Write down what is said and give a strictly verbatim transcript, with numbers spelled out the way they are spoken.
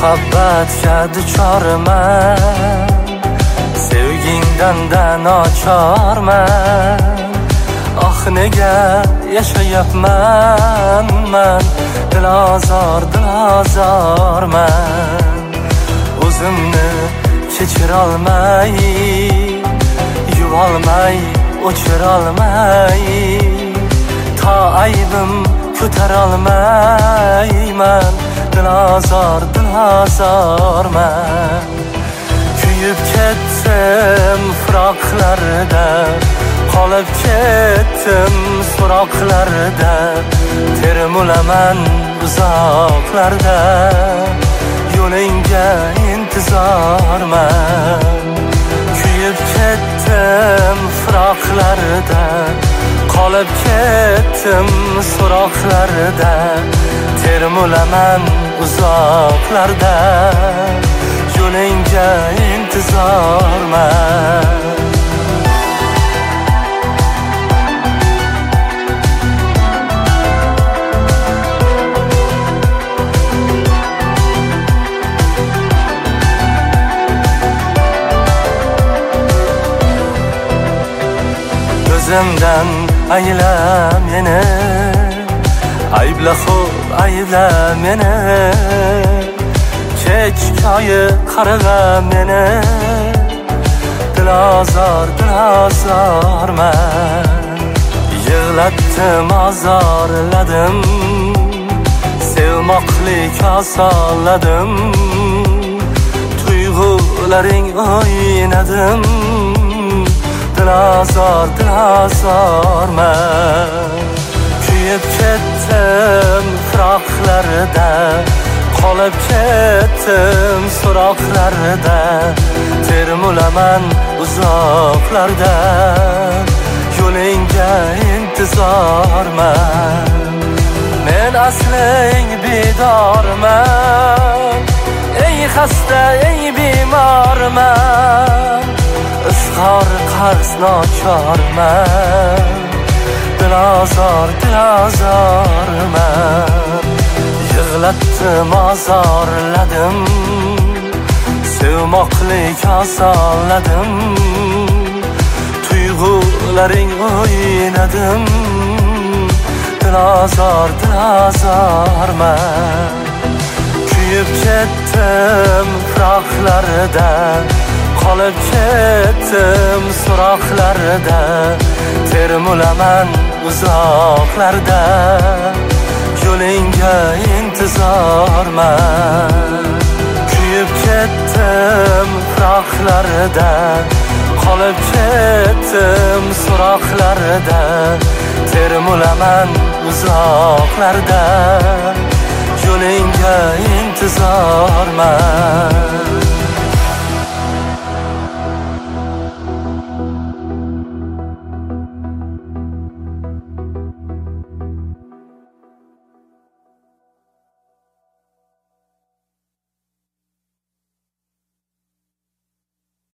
muhabbatga duchorman, sevgingdan da nochorman. Ah nega yashayapman man, dilozor dilozorman. O'zimni kechirolmay, yuvolmay, o'chirolmay, ta aybim ko'tarolmayman, dilozor dilozorman. Kuyib ketdim firoqlarda, qolib ketdim so'roqlarda, termulaman uzoqlarda, yo'lingga intizorman. Kuyib ketdim firoqlarda, qolib ketdim so'roqlarda, termulaman uzoqlarda, yo'lingga intizorman. O'zimdan ayla meni, aybla xo'p ayla meni, kech ko'yi qarg'a meni, dilozor dilozorman. Yig'latdim azorladim, sevmoqlik osonladim, tuyg'ularing o'ynadim, dilozor dilozorman. Kuyib ketdim firoqlarda, qolib ketdim so'roqlarda, termulaman uzoqlarda, yo'lingga intizorman. Men asling bedorman, ey xasta ey bemorman, izhor qarz nochorman, dilozor dilozorman. Yig'latdim azorladim, sevmoqlik osonladim, tuyg'ularing o'ynadim, dilozor dilozorman. Kuyib ketdim firoqlarda, qolib ketdim so'roqlarda, termulaman uzoqlarda, yo'lingga intizorman. Kuyib ketdim firoqlarda, qolib ketdim so'roqlarda, termulaman uzoqlarda, yo'lingga intizorman.